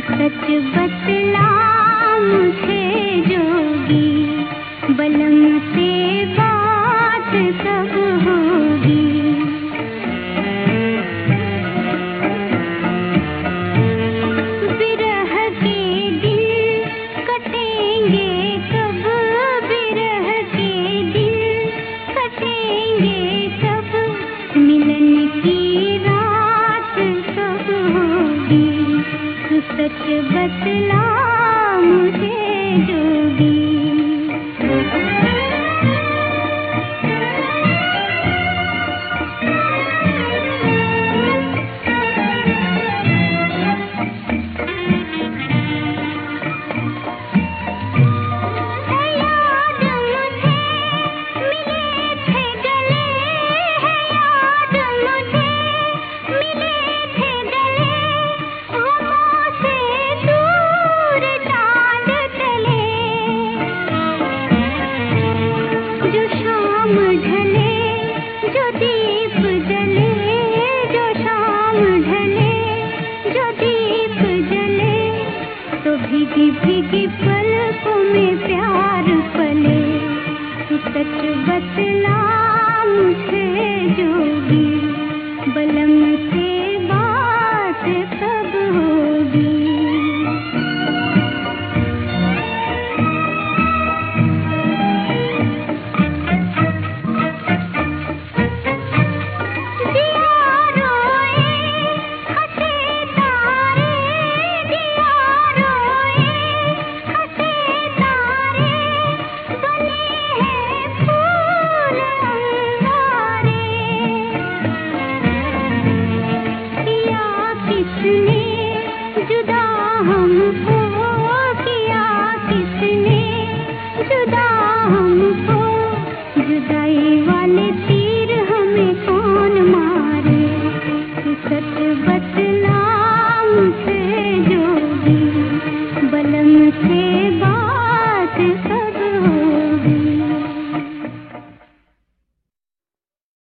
सच बतला मुझे जोगी, बलम से बात कब होगी। बिरह के दिन कटेंगे कब, बिरह के दिन कटेंगे कब, मिलन की रात कब होगी। तू सच बतला मुझे जोगी। जो शाम ढले, जो दीप जले, जो शाम ढले, जो दीप जले, तो भीगी भीगी पलकों में प्यार पले। तू सच बता